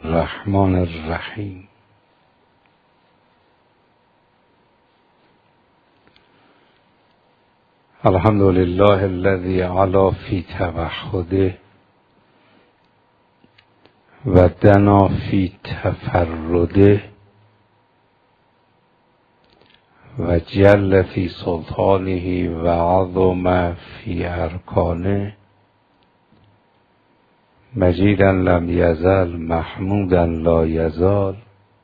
الرحمن الرحیم. الحمد لله الذي علا في توحده و دنا في تفرده و جل في سلطانه و عظم في ارکانه، مجیدا لم یزل محمودا لا یزال،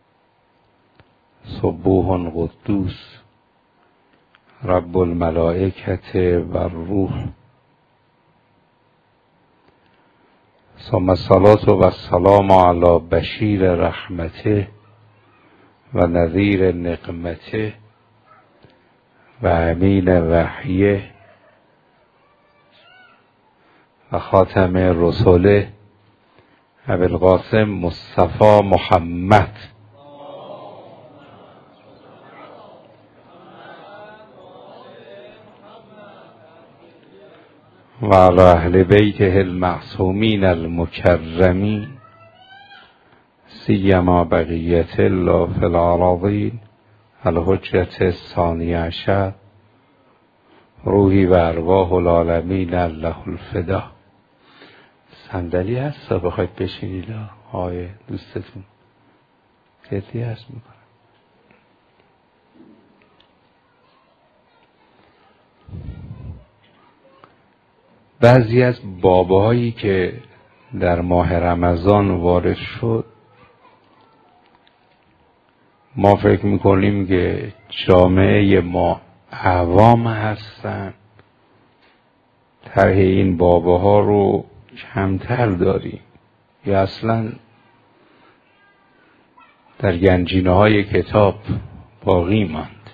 سبوح قدوس رب الملائکة و الروح. ثم الصلاة و السلام علی بشیر رحمته و نذیر نقمته و امین وحیه و خاتم رسوله ابوالقاسم مصطفی محمد و علی اهل بیته المعصومین المکرمین، سیما بقیت الله فی الارضین الحجة الثانی عشر، روحی و ارواح العالمین له الفدا. صندلی هست تا بخواید بشینید آقای دوستتون؟ جدی هست میکنم. بعضی از باباهایی که در ماه رمضان وارد شد، ما فکر میکنیم که جامعه ما عوام هستن، طرح این باباها رو کمتر داریم یا اصلا در گنجینه های کتاب باقی ماند.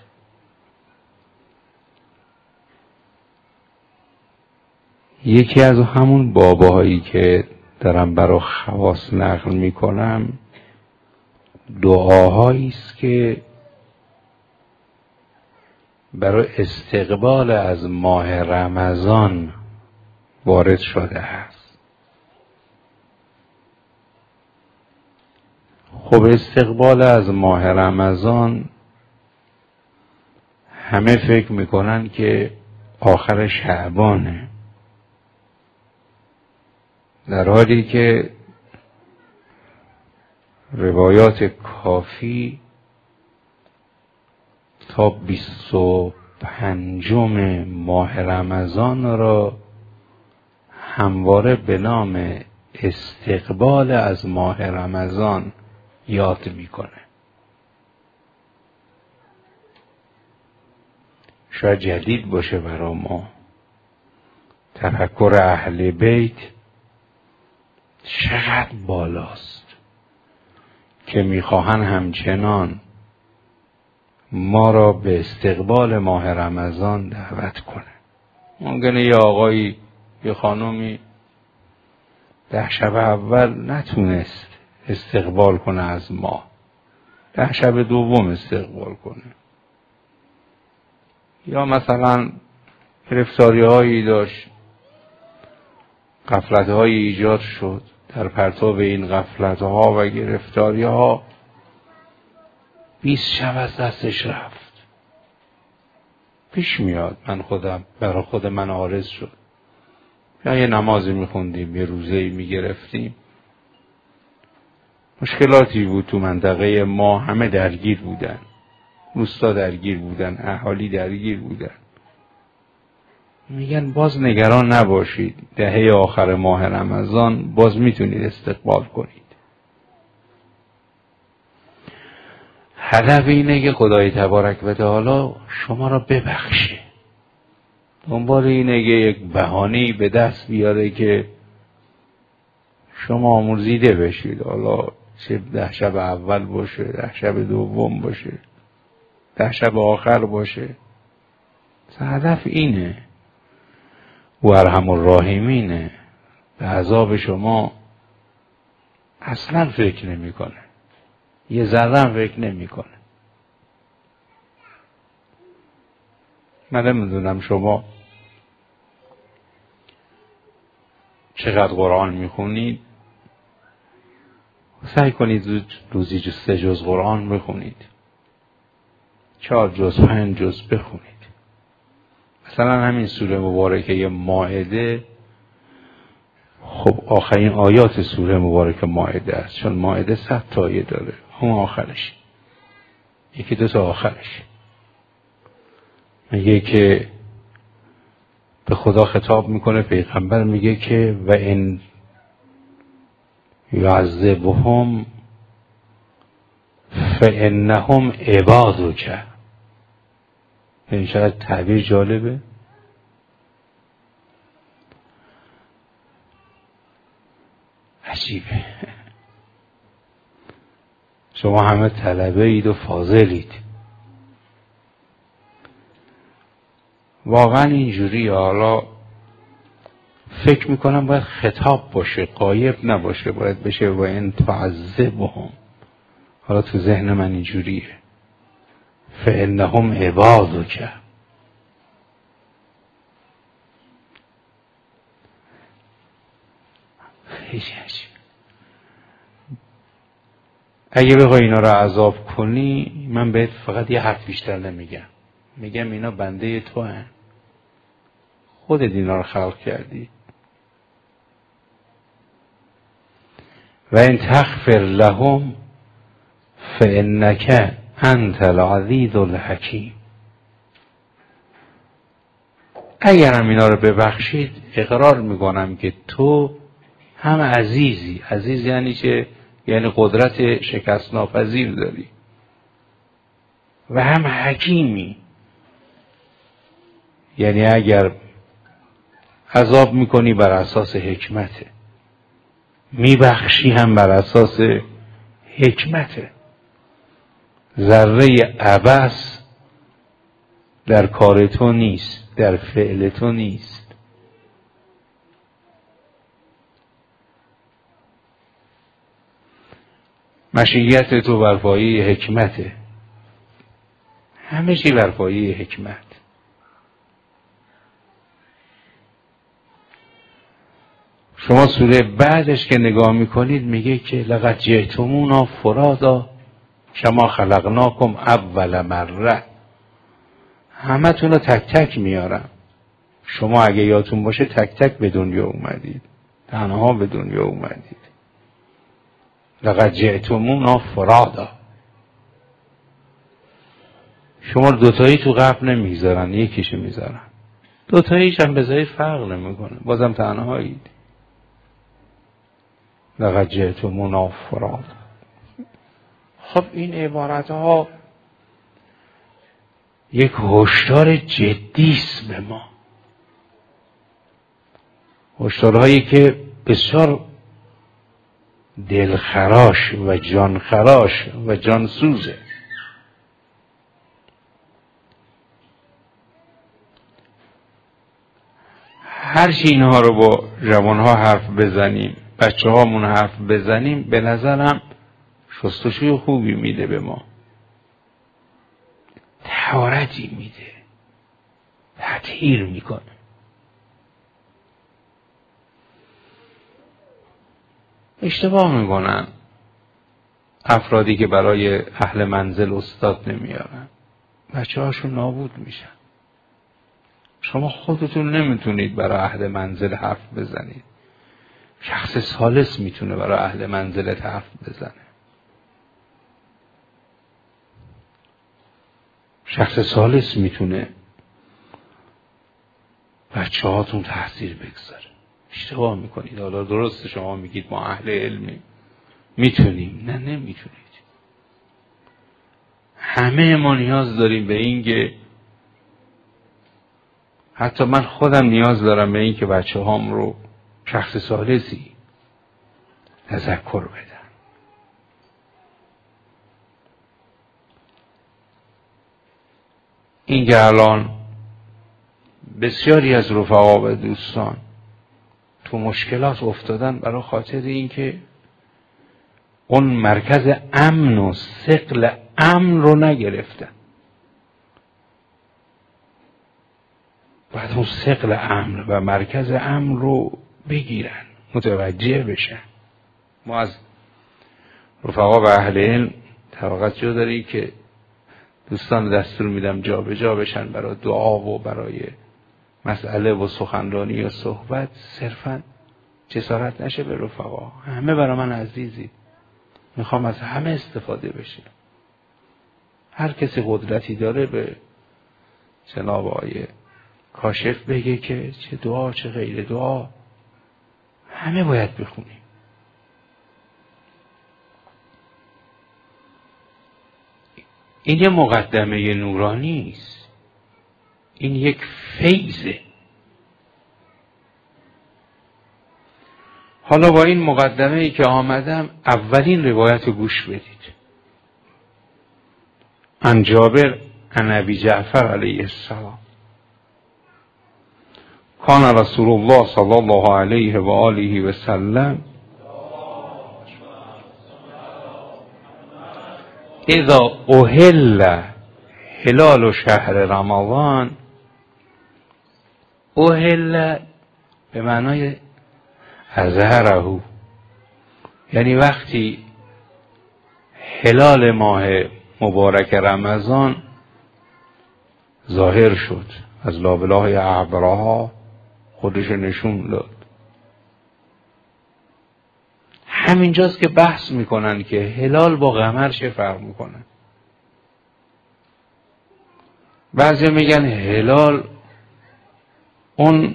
یکی از همون باباهایی که دارم برای خواص نقل میکنم، دعاهایی است که برای استقبال از ماه رمضان وارد شده است. خب استقبال از ماه رمضان همه فکر میکنن که آخر شعبانه، در حالی که روایات کافی تا 25 ماه رمضان را همواره به نام استقبال از ماه رمضان یاد میکنه. شاید جدید باشه برای ما. تفکر اهل بیت چقدر بالاست که میخواهن همچنان ما را به استقبال ماه رمضان دعوت کنه. ممکنه یه آقایی یه خانومی 10 شب اول نتونست استقبال کنه از ماه، 10 شب دوم استقبال کنه، یا مثلا گرفتاری هایی داشت، غفلت هایی ایجاد شد، در پرتاب این غفلت ها و گرفتاری ها 20 شب از دستش رفت. پیش میاد، من خودم برای خود من عارض شد، یا یه نمازی میخوندیم، یه روزه‌ای میگرفتیم، مشکلاتی بود تو منطقه ما، همه درگیر بودن، روستا درگیر بودن، اهالی درگیر بودن. میگن باز نگران نباشید، دهه آخر ماه رمضان باز میتونید استقبال کنید. هدف اینه که خدای تبارک و تعالی شما را ببخشه. دنبال اینه که یک بهانه‌ای به دست بیاره که شما آمرزیده بشید. حالا چه 10 شب اول باشه، 10 شب دوم باشه، 10 شب آخر باشه، هدف اینه. و ارحم الراحمینه، به عذاب شما اصلا فکر نمیکنه، یه ذره فکر نمیکنه. من نمیدونم شما چقدر قرآن میخونید، سعی کنید روزی 3 جز قرآن بخونید، 4 جز 5 جز بخونید. مثلا همین سوره مبارکه مائده، خب آخرین آیات سوره مبارکه مائده است، چون مائده 100 تا آیه داره، اون آخرش، 1-2 تا آخرش میگه که به خدا خطاب میکنه، پیغمبر میگه که و ان یعذبهم فانهم عبادک. این چقدر تعبیر جالبه. عجیبه. شما همه طلبه اید و فاضلید، واقعا اینجوری. حالا فکر میکنم باید خطاب باشه، غایب نباشه، باید بشه و ان تعذبهم. حالا تو ذهن من اینجوریه، فانهم عبادک. اگه بخوای اینا رو عذاب کنی، من بهت فقط یه حرف بیشتر نمیگم، میگم اینا بنده تو هن، خودت اینا رو خلق کردی. و ان تغفر لهم فانک انت العزیز الحکیم. اگرم اینا رو ببخشید، اقرار میکنم که تو هم عزیزی. عزیز یعنی چه؟ یعنی قدرت شکست ناپذیر داری و هم حکیمی. یعنی اگر عذاب میکنی بر اساس حکمته، میبخشی هم بر اساس حکمته. ذره عبث در کار تو نیست، در فعل تو نیست. مشیت تو بر پایه حکمته، همه چی بر پایه حکمت. شما سوره بعدش که نگاه میکنید میگه که لقد جئتمونا فرادا کما خلقناکم اول مره. همه تون رو تک تک میارم. شما اگه یادتون باشه تک تک به دنیا اومدید، تنها به دنیا اومدید. لقد جئتمونا فرادا. شما دوتایی تو قبر نمیذارن، یکیشو میذارن. دوتاییش هم بذاری فرق نمیکنه، بازم تنهایید. لقد جئتمونا فرادا. خب این عبارت ها یک هشدار جدی است به ما، هشدارهایی که بسیار دلخراش و جانخراش و جانسوزه. هرچی اینها رو با جوانها حرف بزنیم، بچه هامون حرف بزنیم، به نظرم شستشوی خوبی میده به ما، طهارتی میده، تطهیر میکنه. اشتباه میکنن افرادی که برای اهل منزل استاد نمیارن، بچه هاشون نابود میشن. شما خودتون نمیتونید برای اهل منزل حرف بزنید، شخص ثالث میتونه برای اهل منزلت حرف بزنه. شخص ثالث میتونه بچه هاتون تاثیر بگذاره. اشتباه میکنید. حالا درست شما میگید ما اهل علمیم میتونیم، نه نمیتونید. همه ما نیاز داریم به این که، حتی من خودم نیاز دارم به این که بچه هام رو شخص ثالثی تذکر بدن. این که الان بسیاری از رفقا و دوستان تو مشکلات افتادن برای خاطر این که اون مرکز امن و ثقل امن رو نگرفتن. باید اون ثقل امن و مرکز امن رو بگیرن، متوجه بشن. ما از رفقا و اهل علم توجه داری که دوستان دستور میدم جا به جا بشن برای دعا و برای مسئله و سخنرانی و صحبت، صرفا جسارت نشه به رفقا. همه برای من عزیزی، میخوام از همه استفاده بشه. هر کسی قدرتی داره به جناب آقای کاشف بگه که چه دعا چه غیر دعا همه باید بخونیم. این یه مقدمه نورانی است، این یک فیضه. حالا با این مقدمه ای که آمدم اولین روایت رو گوش بدید. عن جابر عن ابی جعفر علیه السلام کان رسول الله صلی الله علیه و آله و سلم اذا احل هلال شهر رمضان، احل به معنای اظهره، یعنی وقتی هلال ماه مبارک رمضان ظاهر شد، از لابلای ابرها خودش نشون داد. همینجاست که بحث میکنن که هلال با قمر چه فرق میکنن. بعضی میگن هلال اون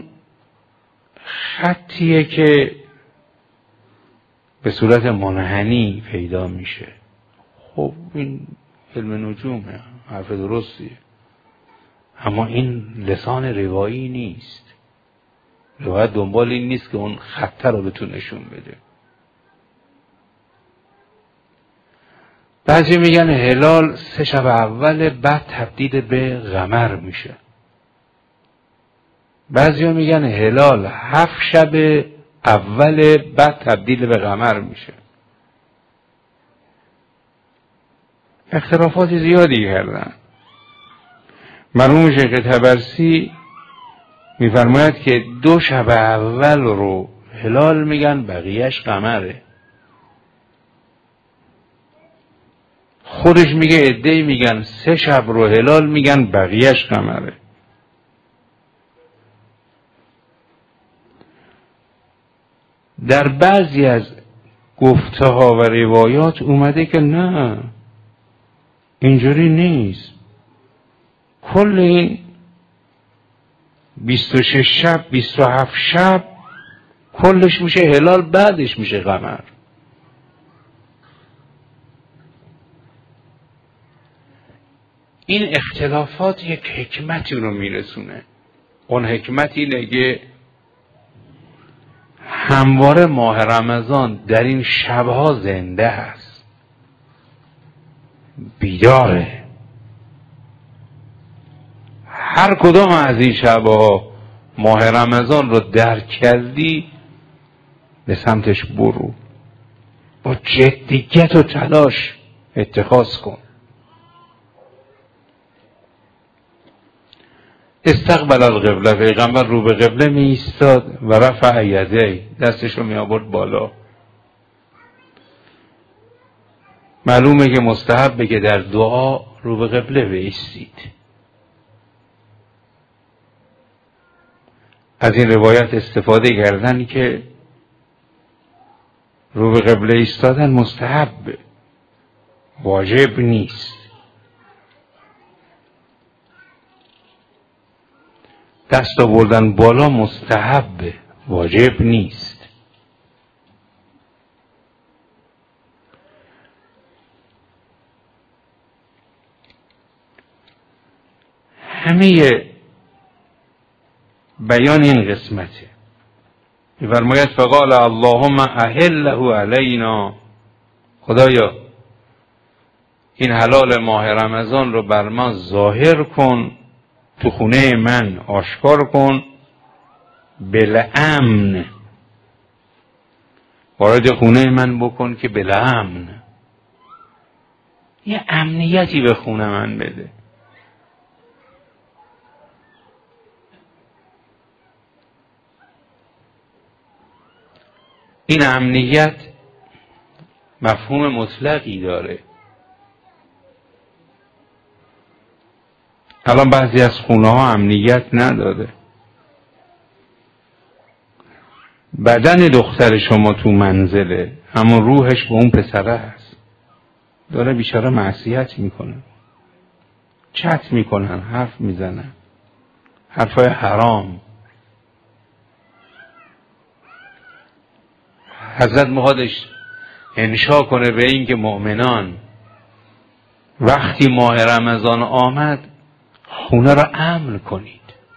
خطیه که به صورت منحنی پیدا میشه. خب این علم نجومه، حرف درستیه، اما این لسان روایی نیست. روایت دنبال این نیست که اون خطه رو بتون نشون بده. بعضی میگن هلال 3 شب اول بعد تبدیل به قمر میشه. بعضی میگن هلال 7 شب اول بعد تبدیل به قمر میشه. اختلافات زیادی کردن. مرحوم شیخ طبرسی میفرماید که 2 شب اول رو هلال میگن، بقیهش قمره. خودش میگه عده‌ای میگن 3 شب رو هلال میگن، بقیهش قمره. در بعضی از گفته ها و روایات اومده که نه اینجوری نیست، کل این 26 شب 27 شب کلش میشه هلال، بعدش میشه قمر. این اختلافات یک حکمتی رو میرسونه. اون حکمت اینه که همواره ماه رمضان در این شبها زنده است، بیداره. هر کدام از این شبها ماه رمضان رو درک کردی، به سمتش برو، با جدیت و تلاش اتخاذ کن. استقبل القبله، پیغمبر رو به قبله می ایستاد و رفع یدی، دستش رو می آورد بالا. معلومه که مستحبه که در دعا رو به قبله بایستید. از این روایت استفاده کردن که رو به قبله ایستادن مستحب، واجب نیست. دست آوردن بالا مستحب، واجب نیست. همه بیان این قسمته. می‌فرماید فقال اللهم احله علینا، خدایا این حلال ماه رمضان رو بر ما ظاهر کن، تو خونه من آشکار کن، بالامن، وارد خونه من بکن که بالامن، یه امنیتی به خونه من بده. این امنیت مفهوم مطلقی داره. الان بعضی از خونه ها امنیت نداره. بدن دختر شما تو منزله، اما روحش با اون پسره هست. داره بیچاره معصیت میکنه، چت میکنن، حرف میزنن، حرفای حرام. حضرت میخوادش انشا کنه به این که مؤمنان وقتی ماه رمضان آمد خونه را امن کنید.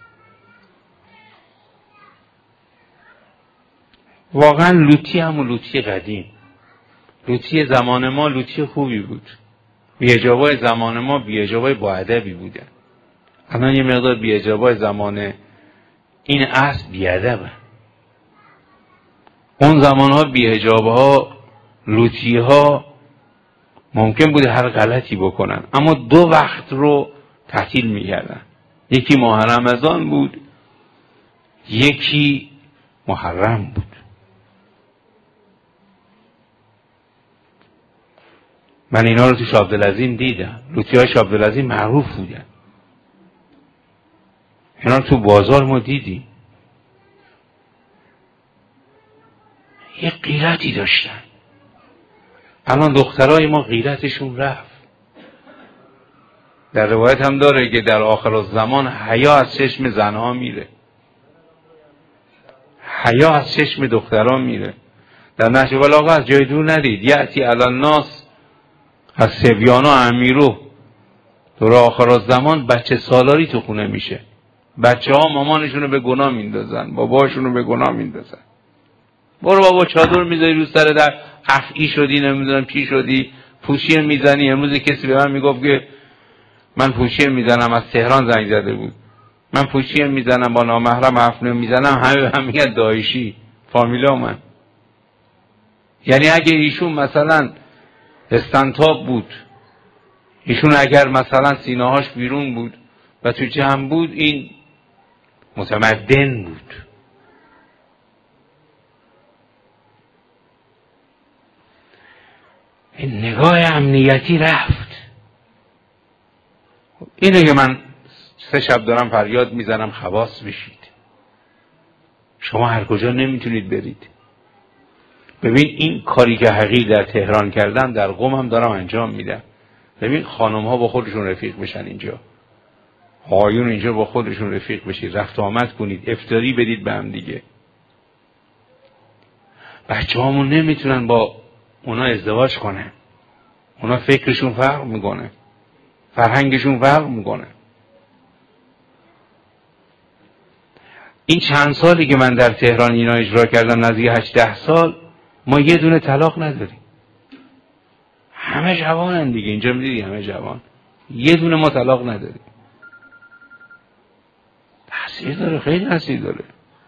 واقعا لوطی همون لوطی قدیم، لوطی زمان ما لوطی خوبی بود. بی‌اجابای زمان ما بی‌اجابای با ادبی بودن. الان یه مقدار بی‌اجابای زمان این عصر بی‌ادبه. اون زمانها بی‌اجابها، لوطی‌ها ممکن بود هر غلطی بکنن، اما 2 وقت رو تعطیل می‌کردن. یکی ماه رمضان بود، یکی محرم بود. من اینا رو تو شاه عبدالعظیم دیدم. لوطی‌های شاه عبدالعظیم معروف بودن. اینا رو تو بازار ما دیدیم. یه غیرتی داشتن. الان دخترای ما غیرتشون رفت. در روایت هم داره که در آخر الزمان حیا از چشم زنها میره، حیا از چشم دختران میره. در نهج البلاغه از جای دور ندید، یأتی علی الناس از صبیان و امیرو، در آخر الزمان بچه سالاری تو خونه میشه. بچه ها مامانشونو به گناه میندازن، باباشونو به گناه میندازن. برو بابا چادر میذاری رو سر در، افعی شدی، نمیدونم چی شدی، پوشیه میزنی. امروز کسی به من میگفت که من پوشیه میزنم، از تهران زنگ زده بود، من پوشیه میزنم با نامحرم حرف نمیزنم، همه هم میگن داعشی، فامیلا من. یعنی اگه ایشون مثلا استنتاب بود، ایشون اگر مثلا سینه‌هاش بیرون بود و تو جمع بود، این متمدن بود. این نگاه امنیتی رفت. اینه که من 3 شب دارم فریاد میزنم خواص بشید. شما هر کجا نمیتونید برید. ببین این کاری که حقیر در تهران کردم در قم هم دارم انجام میدم. ببین خانم ها با خودشون رفیق بشن اینجا، آقایون اینجا با خودشون رفیق بشید، رفت آمد کنید، افطاری بدید به هم دیگه. بچه هامون نمیتونن با اونا ازدواج کنن، اونا فکرشون فرق میکنه، فرهنگشون فرق میکنه. این چند سالی که من در تهران اینا اجرا کردم، نزدیک 8-10 سال، ما یه دونه طلاق نداریم. همه جوانن دیگه، اینجا میدیدی همه جوان، یه دونه ما طلاق نداریم. تأثیر داره، خیلی تأثیر داره.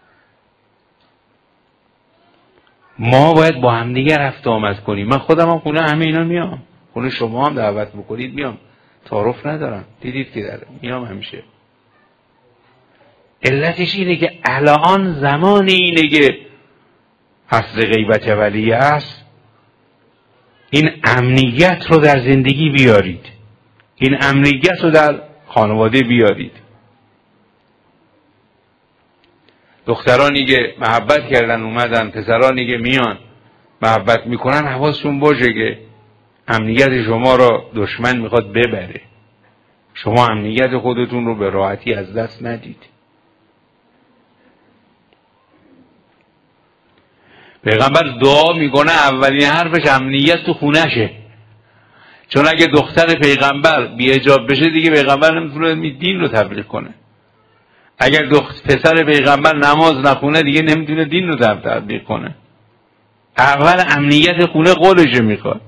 ما باید با هم دیگه رفت آمد کنیم. من خودم هم خونه همه اینا میام، خونه شما هم دعوت بکنید میام، تعارف ندارم، دیدید که داره میام همیشه. علتش اینه که الان زمان اینه که فصل غیبت ولیه است. این امنیت رو در زندگی بیارید، این امنیت رو در خانواده بیارید. دخترانی که محبت کردن اومدن، پسرانی که میان محبت میکنن، حواسشون باشه که امنیت شما رو دشمن میخواد ببره. شما امنیت خودتون رو به راحتی از دست ندید. پیغمبر دعا میکنه اولین حرفش امنیت تو خونشه، چون اگه دختر پیغمبر بی‌حجاب بشه دیگه پیغمبر نمیتونه دین رو تبلیغ کنه. اگر پسر پیغمبر نماز نخونه دیگه نمیتونه دین رو تبلیغ کنه. اول امنیت خونه قولش میخواد.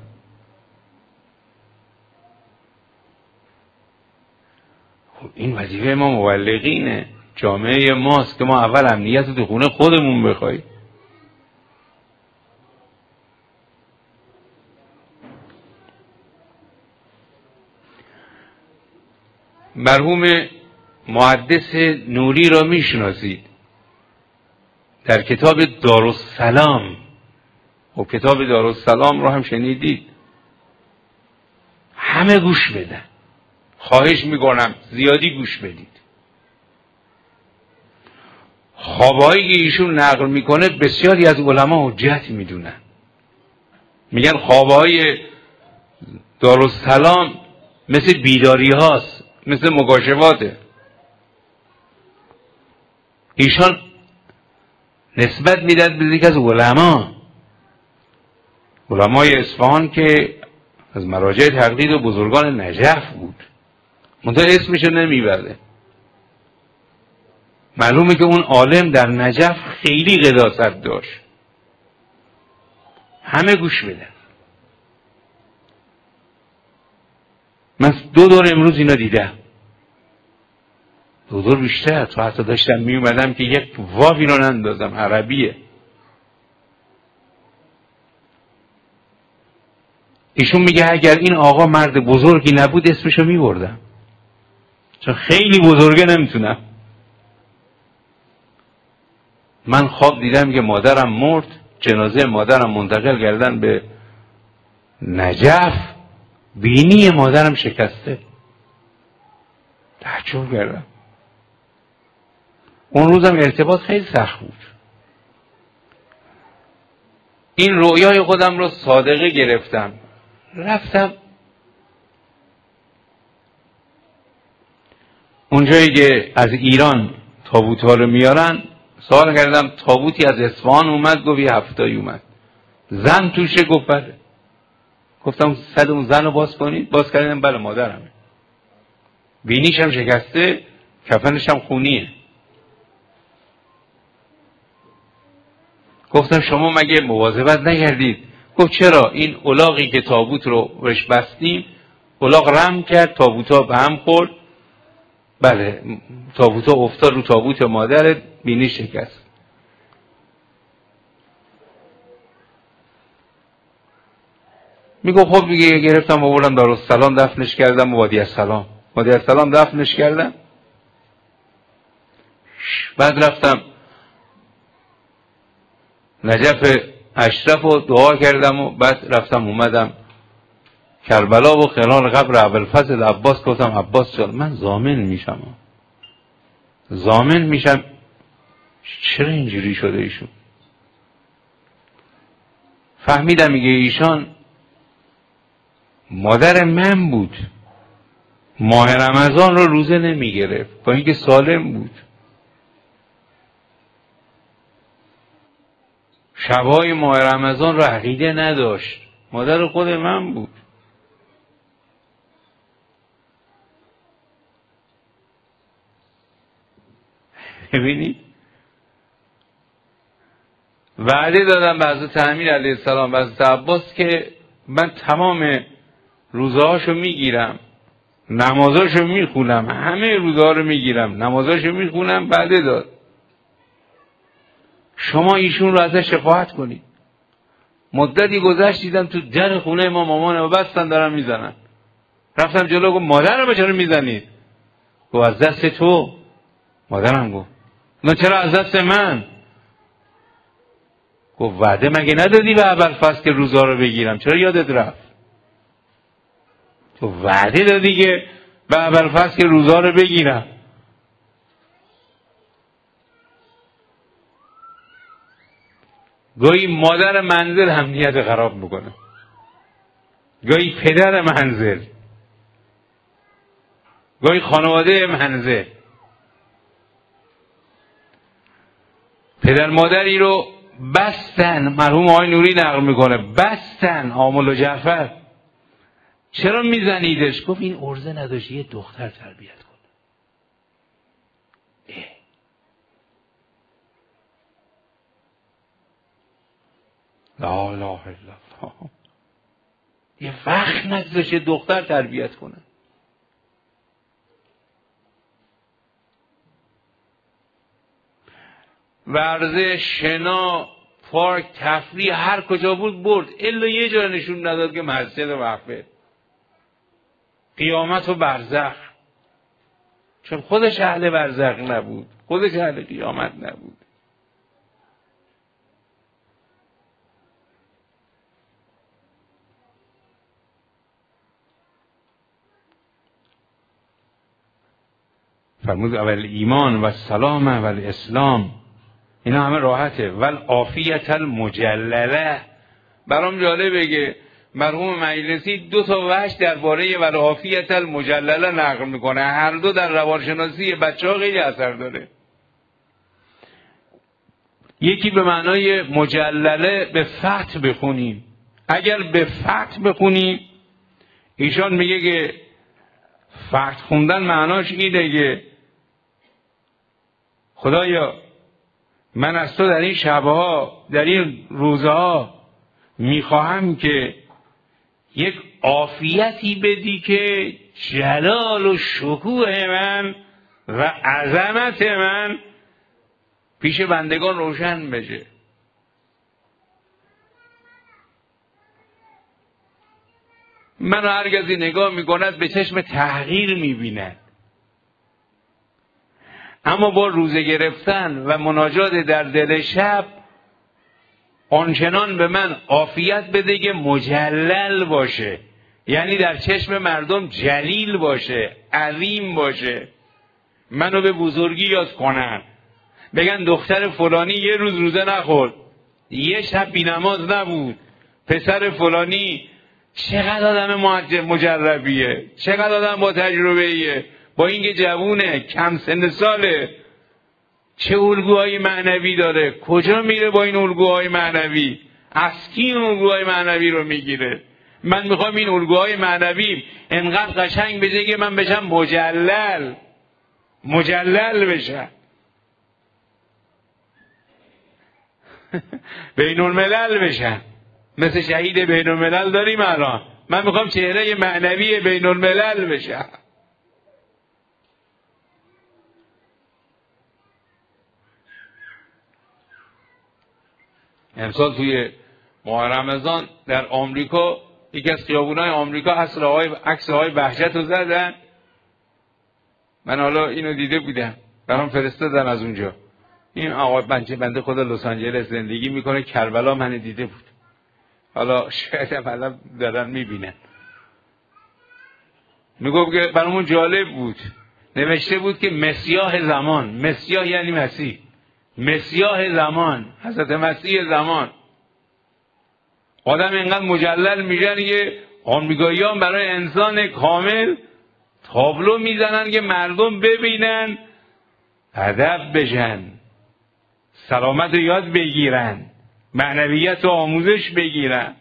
خب این وظیفه ما مبلغینه، جامعه ماست که ما اول امنیت تو خونه خودمون بخوایم. مرحوم محدث نوری را میشناسید. در کتاب دارالسلام و کتاب دارالسلام رو هم شنیدید. همه گوش بدن. خواهش میکنم زیادی گوش بدید. خوابایی که ایشون نقل میکنه بسیاری از علما حجت میدونن. میگن خوابهای دارالسلام مثل بیداری هاست، مثل مکاشفاته. ایشان نسبت میدن به یکی از علمای اصفهان که از مراجع تقلید و بزرگان نجف بود، منتها اسمشو نمیبره. معلومه که اون عالم در نجف خیلی قداست داشت. همه گوش بدن. من 2 دور امروز اینا دیدم، 2 دور بیشتر، تو حتی داشتم می اومدم که یک واو اینو نندازم، عربیه. ایشون میگه اگر این آقا مرد بزرگی نبود اسمشو میبردم، چون خیلی بزرگه نمیتونم. من خواب دیدم که مادرم مرد، جنازه مادرم منتقل کردن به نجف، بینی مادرم شکسته. تعجب کردم. اون روزم ارتباط خیلی سخت بود. این رویای خودم رو صادقه گرفتم، رفتم اونجایی که از ایران تابوت ها رو میارن، سوال کردم تابوتی از اصفهان اومد؟ گفت یه هفتایی اومد. زن توشه؟ گفت بله. گفتم صد اون زن رو باز کنید؟ باز کردم بله مادرمه، بینیش هم شکسته، کفنش هم خونیه. گفتم شما مگه مواظبت نکردید؟ گفت چرا؟ این الاغی که تابوت رو بهش بستیم الاغ رم کرد، تابوت ها به هم خورد. بله تابوت ها افتاد رو تابوت مادر، بینی شکست. میگو خب دیگه گرفتم آوردم دارالسلام دفنش کردم، وادی السلام دفنش کردم. بعد رفتم نجف اشرف و دعا کردم و بعد رفتم اومدم کربلا و خلال قبر ابوالفضل عباس. گفتم عباس جان من ضامن میشم چرا اینجوری شده ایشون. فهمیدم میگه ایشان مادر من بود، ماه رمضان رو روزه نمیگرفت با اینکه سالم بود، شبهای ماه رمضان رو عقیده نداشت، مادر خود من بود. ببینید وعده دادم به حضرت امیر علیه السلام و حضرت عباس که من تمام روزهاشو میگیرم، نمازاشو میخونم، همه روزها رو میگیرم، نمازاشو میخونم. وعده داد شما ایشون رو ازش شفاعت کنید. مدتی گذشت دیدم تو در خونه ما مامانم بستن دارن میزنن. رفتم جلو گفت مادرم چرا میزنید؟ گفت از دست تو. مادرم گفت نه چرا از دست من؟ گفت وعده مگه ندادی به ابوالفضل که روزا رو بگیرم؟ چرا یادت رفت؟ تو وعده دادی که به ابوالفضل که روزا رو بگیرم. گاهی مادر منزل هم نیت خراب میکنه، گاهی پدر منزل، گاهی خانواده منزل. پدر مادری رو بستن، مرحوم آقای نوری نقل میکنه، بستن آمل و جعفر. چرا میزنیدش؟ گفت این عرضه نداشت یه دختر تربیت کنه. لا اله الا الله. یه وقت نگذاشت یه دختر تربیت کنه. ورزش، شنا، پارک، تفریح، هر کجا بود برد، الا یه جا نشون نداد که مسجد وقفه، قیامت و برزخ. چون خودش اهل برزخ نبود، خودش اهل قیامت نبود. فرمود اول ایمان و سلام و اسلام، اینا همه راحته. ول عافیت المجلله. برام جالب بگه مرحوم مجلسی 2 تا وجه درباره ول عافیت المجلله نقل میکنه، هر دو در روانشناسی بچه‌ها خیلی اثر داره. یکی به معنای مجلله به فتح بخونیم، اگر به فتح بخونیم ایشان میگه که فتح خوندن معناش اینه که خدایا من از تو در این شبها در این روزها میخواهم که یک عافیتی بدی که جلال و شکوه من و عظمت من پیش بندگان روشن بشه. منو هر کسی نگاه میکند به چشم تحقیر میبیند، اما با روزه گرفتن و مناجات در دل شب آنچنان به من عافیت بده که مجلل باشه، یعنی در چشم مردم جلیل باشه، عظیم باشه، منو به بزرگی یاد کنن، بگن دختر فلانی یه روز روزه نخورد، یه شب بی‌نماز نبود، پسر فلانی چقدر آدم مجربیه، چقدر آدم با تجربه‌ایه، با اینکه جوونه کم سن ساله چه الگوهای معنوی داره، کجا میره با این الگوهای معنوی، از کی این الگوهای معنوی رو میگیره. من میخوام این الگوهای معنوی انقدر قشنگ بشه که من بشم مجلل بشم، بین الملل بشم، مثل شهید بین الملل داریم الان. من میخوام چهره معنوی بین الملل بشم. امسال توی ماه رمضان در آمریکا یکی از خیابونای آمریکا عکس آقای بهجت رو زدن. من حالا اینو دیده بودم، برام فرستادن از اونجا. این آقای بنده خدا لس آنجلس زندگی میکنه، کربلا من دیده بود، حالا شاید هم دارن میبینن. میگفت که برامون جالب بود، نوشته بود که مسیح زمان، مسیح یعنی مسیح، مسیح زمان، حضرت مسیح زمان. آدم اینقدر مجلل میشن که آمریکایی‌ها برای انسان کامل تابلو میزنن که مردم ببینن، ادب بشن، سلامت رو یاد بگیرن، معنویت و آموزش بگیرن.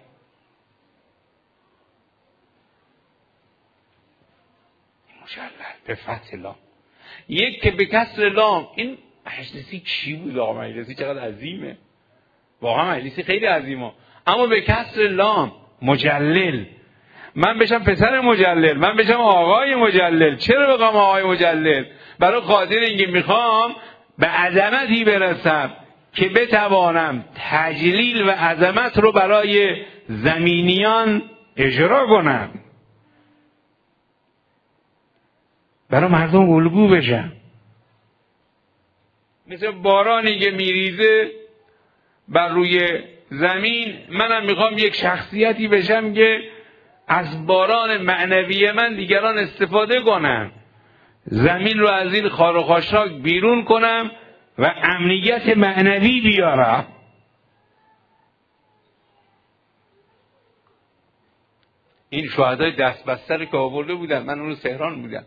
مجلل به فتح لام، یک که به کسر لام. این مجلسی چی بود؟ آقا مجلسی چقدر عظیمه، واقعا مجلسی خیلی عظیمه، اما به کسر لام مجلل. من بشم پسر مجلل، من بشم آقای مجلل. چرا بگم آقای مجلل؟ برای خاطر اینکه میخوام به عظمتی برسم که بتوانم تجلیل و عظمت رو برای زمینیان اجرا کنم، برای مردم الگو بشم. مثل بارانی که میریزه بر روی زمین، منم میخوام یک شخصیتی بشم که از باران معنوی من دیگران استفاده کنم، زمین رو از این خار و خاشاک بیرون کنم و امنیت معنوی بیارم. این شهدای دست بستر که آورده بودن، من اون رو تهران بودم.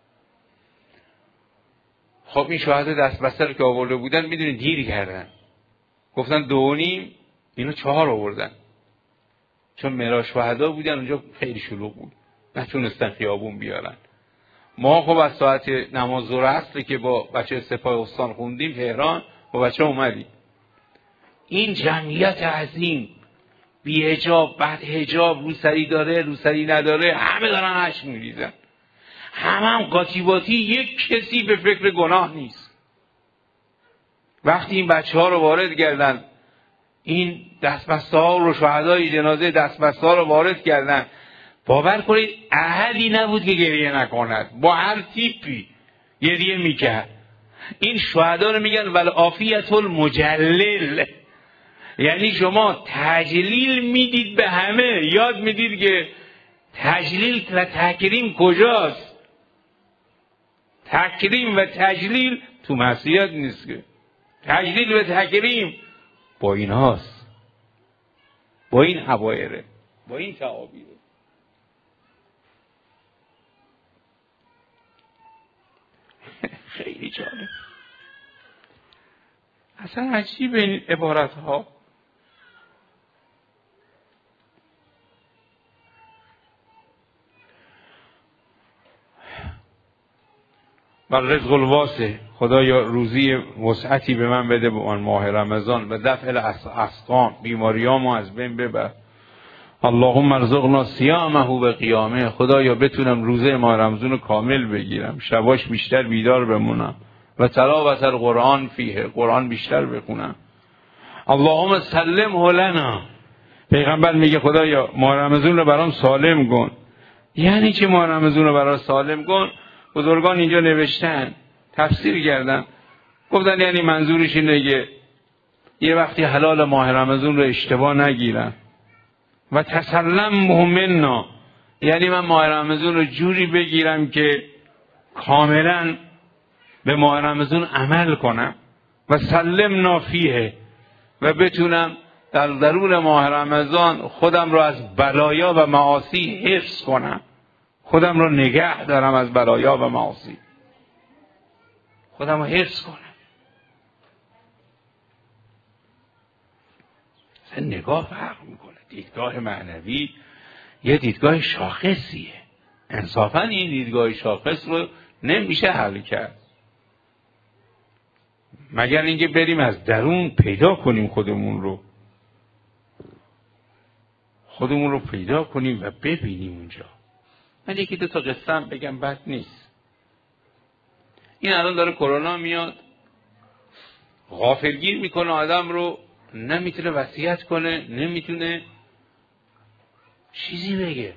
خب این شهدای دست بستر که آورده بودن میدونید دیر کردن، گفتن 2.5، اینو 4 آوردن، چون معراج شهدا بودن اونجا خیلی شلوغ بود، نتونستن خیابون بیارن. ما خب از ساعت نماز ظهر عصر که با بچه سپاه استان خوندیم تهران، با بچه اومدیم. این جمعیت عظیم، بی حجاب، بعد حجاب، روسری داره، روسری نداره، همه دارن اشک میریزن، هم قاطی، یک کسی به فکر گناه نیست. وقتی این بچه ها رو وارد کردن، این دستبسته ها رو، شهدای جنازه دستبسته ها رو وارد کردن، باور کنید احدی نبود که گریه نکند، با هر تیپی گریه میکرد. این شهدا رو میگن والعافیت المجلل، یعنی شما تجلیل میدید به همه، یاد میدید که تجلیل و تکریم کجاست. تکریم و تجلیل تو معصیت نیست که. تجلیل و تکریم با این هاست، با این حوایره، با این تعابیره. خیلی جالب. اصلا عجیب این عبارت ها. و رزق الواسع، خدایا روزی وسعتی به من بده به آن ماه رمضان و دفع الاسقام، بیماریامو از بین ببر. اللهم ارزقنا صیامه و قیامه، خدایا بتونم روزه ماه رمضان رو کامل بگیرم، شباش بیشتر بیدار بمونم و تلاوت القرآن فیه، قرآن بیشتر بخونم. اللهم سلمه لنا، پیغمبر میگه خدایا ماه رمضان رو برام سالم کن. یعنی چه ماه رمضان رو برام سالم کن؟ بزرگان اینجا نوشتن، تفسیر کردن، گفتن یعنی منظورش اینه که یه وقتی حلال ماه رمضان رو اشتباه نگیرن و تسلم منا، یعنی من ماه رمضان رو جوری بگیرم که کاملا به ماه رمضان عمل کنم و سلمنا فیه، و بتونم در درون ماه رمضان خودم رو از بلایا و معاصی حفظ کنم، خودم رو نگه دارم از بلایا و معاصی، خودم رو حفظ کنم. اصلا نگاه فرق میکنه. دیدگاه معنوی یه دیدگاه شاخصیه. انصافا این دیدگاه شاخص رو نمیشه حل کرد مگر اینکه بریم از درون پیدا کنیم خودمون رو پیدا کنیم و ببینیم اونجا. من یکی دو تا قصه هم بگم بد نیست. این الان داره کرونا میاد، غافلگیر میکنه آدم رو، نمیتونه وصیت کنه، نمیتونه چیزی بگه.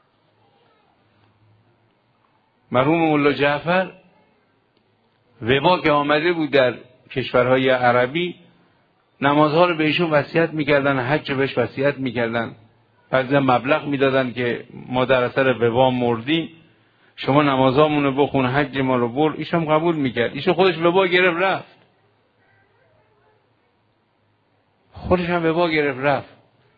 مرحوم ملا جعفر وبا که آمده بود در کشورهای عربی، نمازها رو بهشون وصیت میکردن، حج رو بهش وصیت میکردن، بعضی مبلغ میدادن که ما در اثر وبا مردیم، شما نمازامونو بخون، حج ما رو بر. ایشم قبول میکرد. ایشو خودش وبا گرفت رفت، خودش هم وبا گرفت رفت.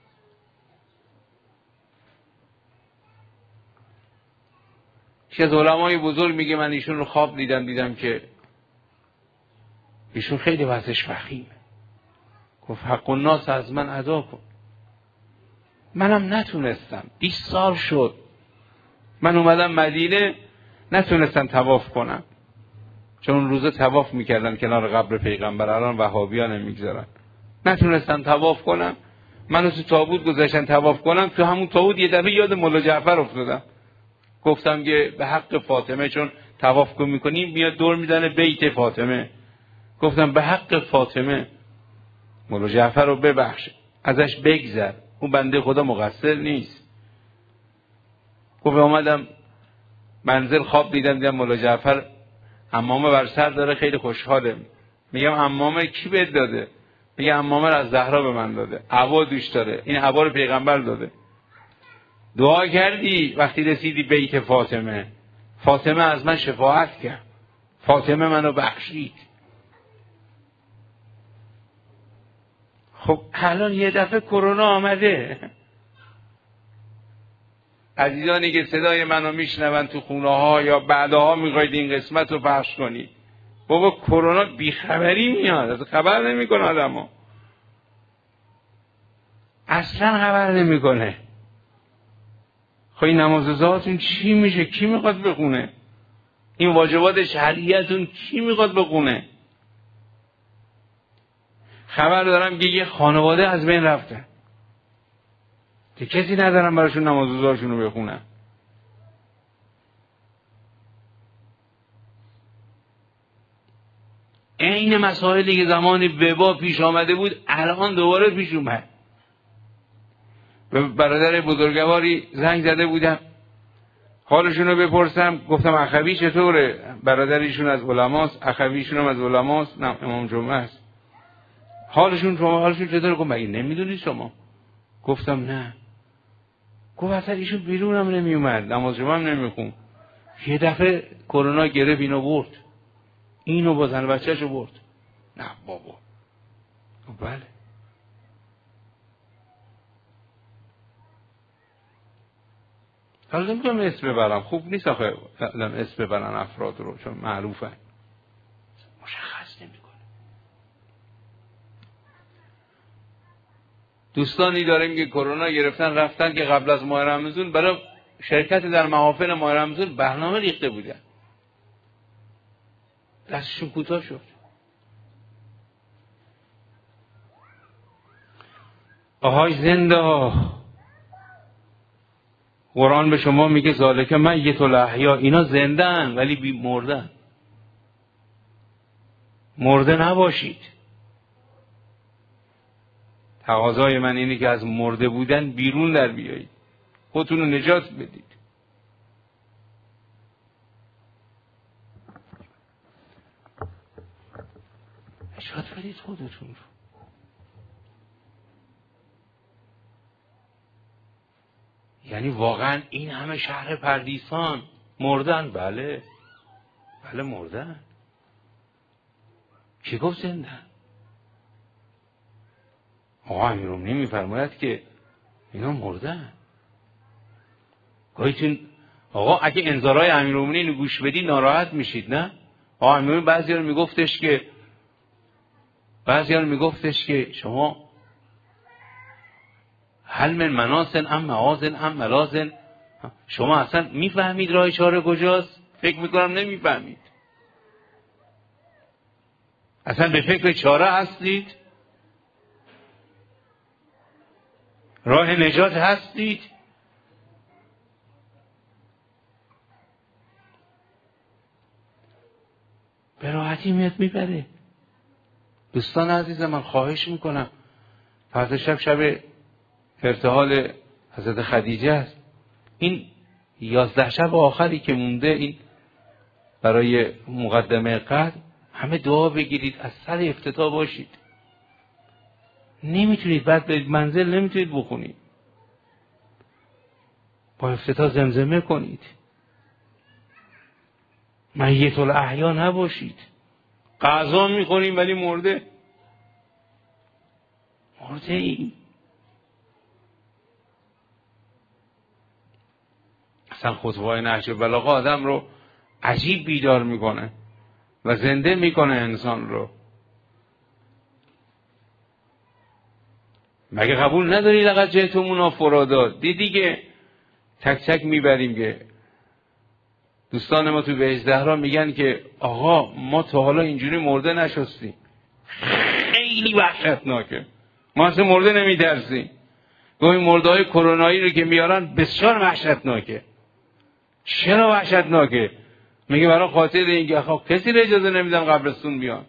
یکی از علمای بزرگ میگه من ایشون رو خواب دیدم که ایشون خیلی وضعش وخیمه. گفت حق الناس از من ادا کن. منم نتونستم، 20 سال شد من اومدم مدینه، نتونستم طواف کنم، چون روزه طواف میکردن کنار قبر پیغمبر، الان وهابیان نمیگذارن. نتونستم طواف کنم، منو تو تابوت گذاشتن طواف کنم، تو همون تابوت یه دفعه یاد ملا جعفر افتادم. گفتم که به حق فاطمه، چون طواف که میکنیم میاد دور میزنه بیت فاطمه، گفتم به حق فاطمه ملا جعفر رو ببخش، ازش بگذر، اون بنده خدا مقصر نیست. گفت اومدم منزل خواب دیدم ملا جعفر عمامه بر سر داره، خیلی خوشحاله. میگم عمامه کی بهت داده؟ میگه عمامه رو از زهرا به من داده، عبا دوش داره، این عبا رو پیغمبر داده. دعا کردی وقتی رسیدی بیت فاطمه، فاطمه از من شفاعت کرد، فاطمه منو بخشید. خب الان یه دفعه کرونا آمده، عزیزانی که صدای منو میشنون تو خونه ها یا بعدها میخواید این قسمت رو پخش کنید، بابا کرونا بیخبری میاد، از خبر نمیکنه آدمو، اصلا خبر نمیکنه. خب این نمازاتون چی میشه؟ کی میخواد بخونه؟ این واجبات شرعیتون کی میخواد بخونه؟ خبر دارم که یه خانواده از بین رفتن که کسی ندارن براشون نمازشون رو بخونن. این مسائلی که زمانی وبا پیش آمده بود الان دوباره پیش اومد. به برادر بزرگواری زنگ زده بودم حالشون رو بپرسم، گفتم اخوی چطوره؟ برادریشون از علماست، اخویشون هم از علماست، نه امام جمعه است. حالشون چطوره؟ گفتم مگه نمیدونی شما؟ گفتم نه. گفت اصلا ایشون بیرون هم نمی اومد، نماز جمعه هم نمی خون، یه دفعه کرونا گرفت اینو برد، اینو با زن بچه‌شو برد. نه بابا. بله. حالا نمیتونم اسم ببرم، خوب نیست آخه اسم ببرن افراد رو چون معروفه، مشخص نمیکنه. دوستانی داریم که کرونا گرفتن رفتن که قبل از ماه رمضان برای شرکت در محافل ماه رمضان برنامه ریخته بودن، دستشون کوتاه شد. آهای زنده، قرآن به شما میگه ذالک میت الاحیا، اینا زنده‌ان ولی مردن. مرده نباشید. تقاضای من اینه که از مرده بودن بیرون در بیایید، خودتون رو نجات بدید. نجات بدید خودتون رو. یعنی واقعا این همه شهر پردیسان مردن؟ بله بله مردن. کی گفت زندن؟ آقا امیرالمومنین میفرماید که اینا مردن. گاهیتون آقا اگه انذارهای امیرالمومنین رو گوش بدی ناراحت میشید نه؟ آقا امیرالمومنین بعضیا رو میگفتش که شما هل من مناسن ام معازن ام ملازن، شما اصلا میفهمید راه چاره کجاست؟ فکر میکنم نمیفهمید. اصلا به فکر چاره هستید؟ راه نجات هستید؟ به راحتی میاد میبره. دوستان عزیز من خواهش میکنم، فردا شب ارتحال حضرت خدیجه است. این 11 شب آخری که مونده این برای مقدمه قدر، همه دعا بگیرید، از سر افتتاح باشید. نمیتونید بعد به منزل نمیتونید بخونید، با افتتاح زمزمه کنید. میت الاحیا نباشید. غذا میخوریم ولی مرده ایم. اصلا خطبه‌های نهج البلاغه آدم رو عجیب بیدار میکنه و زنده میکنه انسان رو. مگه قبول نداری لقد جئتمونا فرادا؟ دیدی که تک تک میبریم که دوستان ما تو بهشت زهرا میگن که آقا ما تا حالا اینجوری مرده نشستیم. خیلی وحشتناکه. ما اصلا مرده نمیترسیم. گاهی مرده های کرونایی رو که میارن بسیار وحشتناکه. چرا وحشتناکه؟ میگه برای خاطر اینکه کسی رو اجازه نمیدن قبرستون بیان.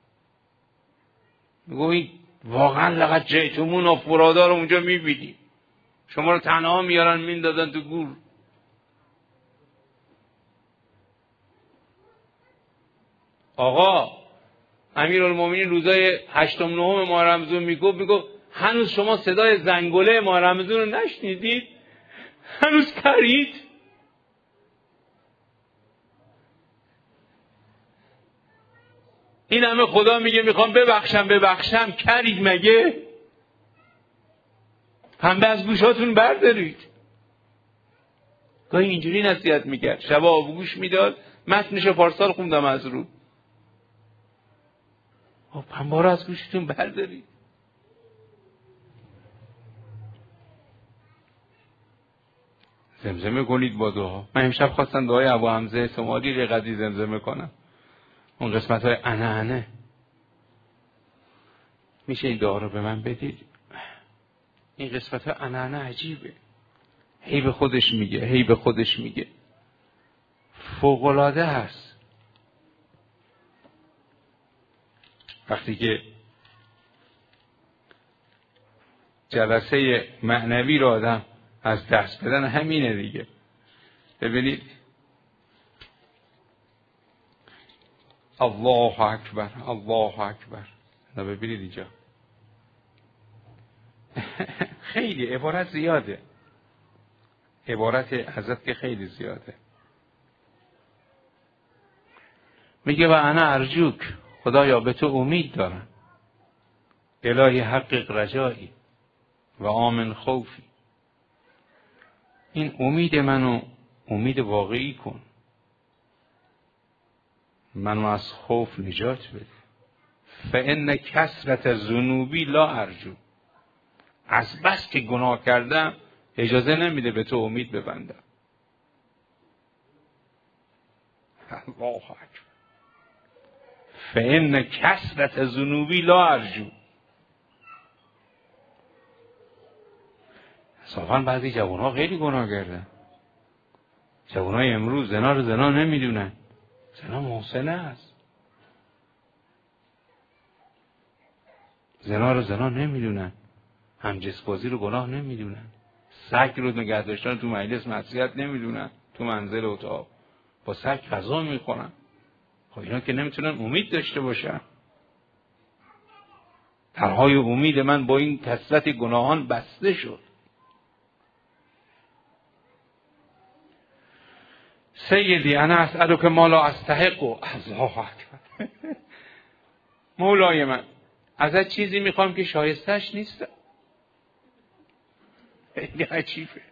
میگه واقعا لقد جئتمونا فرادا رو اونجا میبینی، شما رو تنها میارن میندازن تو گور. آقا امیرالمومنین روزای 8 و 9 ماه رمضان میگفت هنوز شما صدای زنگوله ماه رمضان رو نشنیدید؟ هنوز کرید؟ این همه خدا میگه میخوام ببخشم کرید مگه؟ پنبه از گوشاتون بردارید. گاهی اینجوری نصیحت میکرد، شبا آبگوش میداد، متنشو پارسال خوندم از رو. پنبه رو از گوشتون بردارید. زمزمه کنید با دعا. من امشب خواستم دعای ابو حمزه سمالی رقدی زمزمه کنم، اون قسمت های انه. میشه این دعا رو به من بدید؟ این قسمت های انه عجیبه. هی به خودش میگه فوق‌العاده هست. وقتی که جلسه معنوی رو آدم از دست بدن همینه دیگه. ببینید الله اکبر الله اکبر. ببینید اینجا خیلی عبارت زیاده، عبارت حضرت که خیلی زیاده. میگه و انا ارجوک، خدایا به تو امید دارم، الهی حقق رجایی و آمن خوفی، این امید منو امید واقعی کن، منو از خوف نجات بده. فان کثرت ذنوبی لا ارجو، از بس که گناه کردم اجازه نمیده به تو امید ببندم. الله اکبر. فان کثرت ذنوبی لا ارجو. صافاً بعضی جوانها خیلی گناه کردن. جوانای امروز زنا رو زنا نمیدونن، زنا محسنه است. زنا رو زنا نمیدونن، همجنس بازی رو گناه نمیدونن، سگ رو نگه داشتن تو مجلس معصیت نمیدونن، تو منزل اتاق با سگ غذا میخورن. خب اینا که نمیتونن امید داشته باشن. درهای امید من با این کثرت گناهان بسته شد. سیدی انا اسألک ما لا استحق. الله اکبر. مولای من، ازت چیزی میخوام که شایستش نیست. خیلی عجیبه.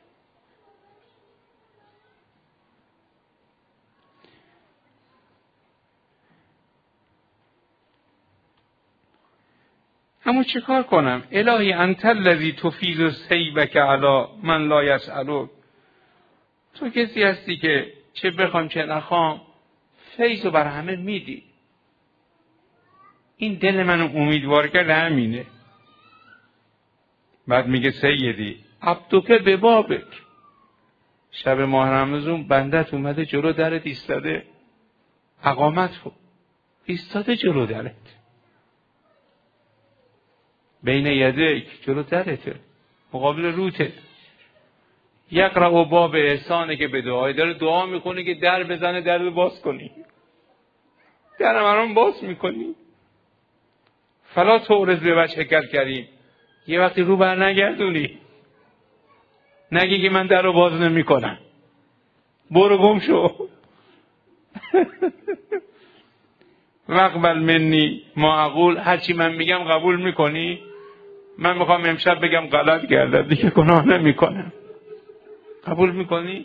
اما چه کار کنم؟ الهی انت الذی تفیض سیبک علی من لا یسألک. تو کسی هستی که چه بخوام چه نخوام فیضو بر همه میدی. این دل منو امیدوار کرده همینه. بعد میگه سیدی عبدک ببابک، شب ماه رمضان بندت اومده جلو درت ایستاده، اقامت کن، ایستاده جلو درت، بین یدیک، جلو درته، مقابل روته. یقرأ باب احسانه که به دعای داره دعا میکنه که در بزنه، در رو باز کنی، در منم باز میکنی. فلا تعرض به وجهک کریم، یه وقتی رو بر نگردونی، نگی که من در رو باز نمی کنم، برو گم شو. وقبل منی ما اقول، هرچی من میگم قبول میکنی؟ من میخوام امشب بگم غلط کردم دیگه گناه نمی کنم، قبول میکنی؟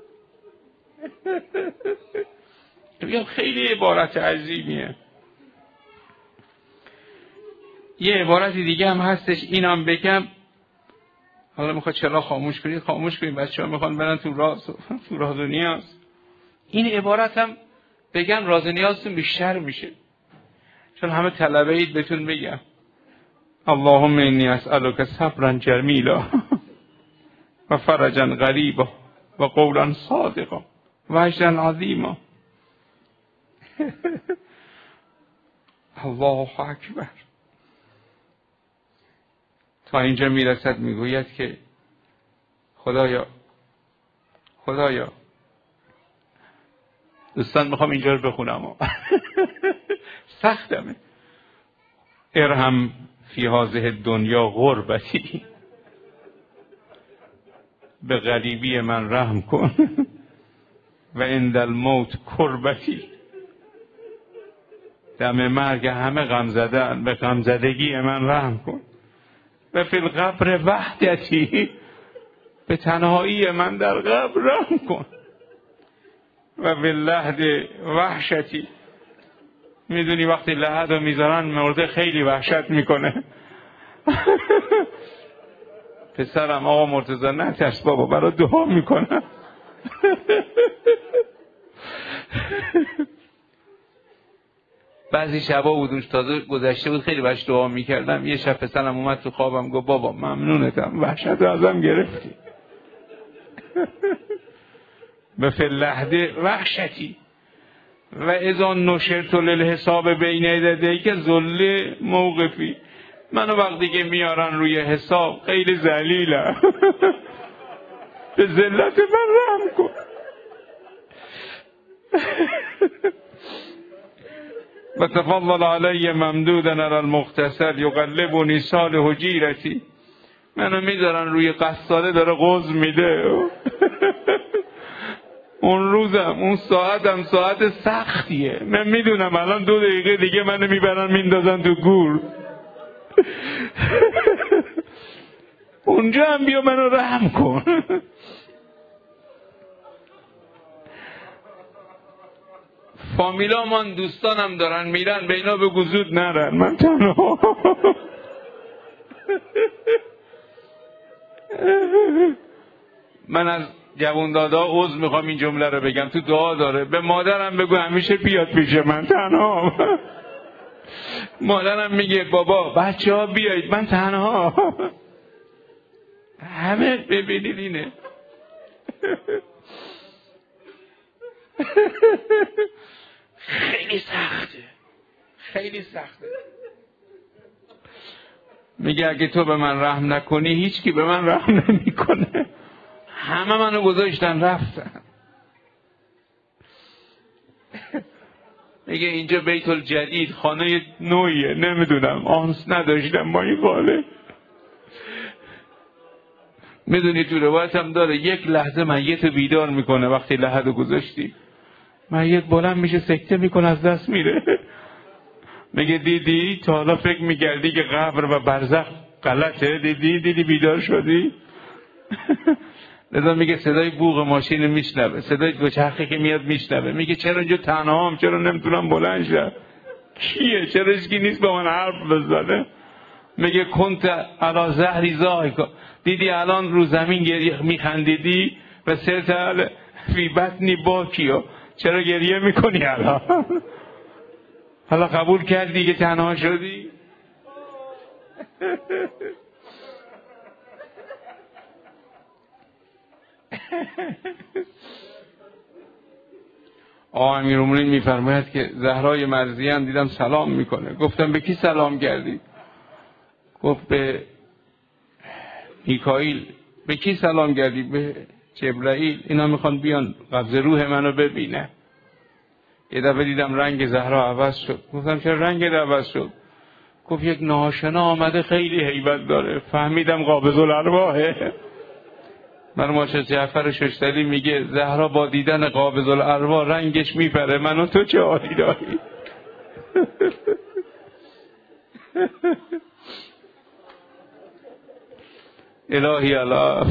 خیلی عبارت عظیمیه. یه عبارت دیگه هم هستش، اینم بگم. حالا میخواد چرا خاموش کنید، خاموش کنید، بچه‌ها میخوان برن تو راز و نیاز. این عبارت هم بگم راز و نیازتون بیشتر میشه، چون همه طلبه اید بهتون بگم. اللهم انی اسألک صبرا جمیلا و فرجا غریبا و قولا صادقا و اجرا عظیما. الله اکبر. تا اینجا میرسد، میگوید که خدایا دوستان میخوام اینجا رو بخونم سختمه. ارحم فی هذه دنیا غربتی، به غریبی من رحم کن و عند الموت کربتی، دم مرگ همه غم زدن، به غم زدگی من رحم کن. و فی القبر وحدتی، به تنهایی من در قبر رحم کن. و فی اللحد وحشتی، میدونی وقتی لحد رو میذارن مرده خیلی وحشت میکنه. پسرم آقا مرتضی نترس بابا، برای دعا میکنم. بعضی شبا بودم تازه گذشته بود، خیلی باش دعا میکردم. یه شب پسرم اومد تو خوابم، گفت بابا ممنونتم، وحشت رو ازم گرفتی. به فی اللحد وحشتی و اذا نشرت للحساب بین یدیک ذل موقفی، منو وقتی که میارن روی حساب خیلی ذلیلم. به ذلت من رحم کن. و تفضل علی ممدودا علی المختصر یقلبنی صالح جیرتی، منو میذارن روی قصاله داره قوز میده. اون روزم اون ساعتم ساعت سختیه. من میدونم الان 2 دقیقه دیگه منو میبرن میندازن تو گور. اونجا هم بیا منو رحم کن. فامیلامان دوستانم دارن میرن، به اینا بگو زود نرن، من تنها. من از جوان‌دادا عذر میخوام این جمله رو بگم، تو دعا داره. به مادرم بگو همیشه بیاد پیش من، تنها. مادرم میگه بابا بچه ها بیایید، من تنها. همه ببینید اینه. خیلی سخته، خیلی سخته. میگه اگه تو به من رحم نکنی هیچ کی به من رحم نمیکنه. همه منو گذاشتن رفتن. میگه اینجا بیت الجدید خانه نویه، نمیدونم آنس نداشتم با این خاله. میدونی تو روایت هم داره یک لحظه میت بیدار میکنه. وقتی لحد گذاشتی میت بلند میشه سکته میکنه از دست میره. میگه دیدی تا حالا فکر میکردی که قبر و برزخ غلطه؟ دیدی بیدار شدی؟ لذا میگه صدای بوق ماشین میشنوه، صدای دوچرخه که میاد میشنوه. میگه چرا اینجا تنهام، چرا نمیتونم بلند شم؟ کیه؟ چرا هیچکی نیست با من حرف بزنه؟ میگه کنت علی ظهری ضاحکا، دیدی الان رو زمین گریه میخندیدی و سرت فی بطنی باکیا، چرا گریه میکنی الان؟ حالا قبول کردی که تنها شدی؟ آقا امیرالمومنین میفرماید که زهرای مرضیه دیدم سلام میکنه. گفتم به کی سلام کردی؟ گفت به میکائیل. به کی سلام کردی؟ به جبرائیل. اینا میخوان بیان قبض روح منو ببینه. یه دفعه دیدم رنگ زهرا عوض شد. گفتم چرا رنگ عوض شد؟ گفت یک ناآشنا آمده خیلی هیبت داره. فهمیدم قابض الارواحه. مرحوم شیخ جعفر ششتری میگه زهرا با دیدن قابض الارواح رنگش میپره، من و تو چه حالی داری؟ الهی الاف.